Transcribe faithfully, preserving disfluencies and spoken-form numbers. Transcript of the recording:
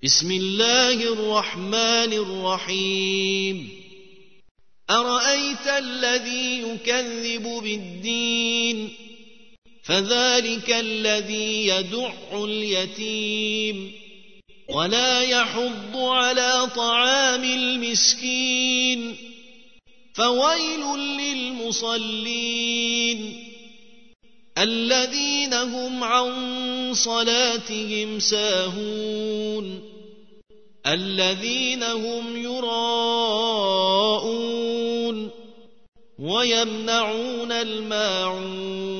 بسم الله الرحمن الرحيم أرأيت الذي يكذب بالدين فذلك الذي يدع اليتيم ولا يحض على طعام المسكين فويل للمصلين الذين هم عن صلاتهم ساهون الذين هم يراءون ويمنعون الماعون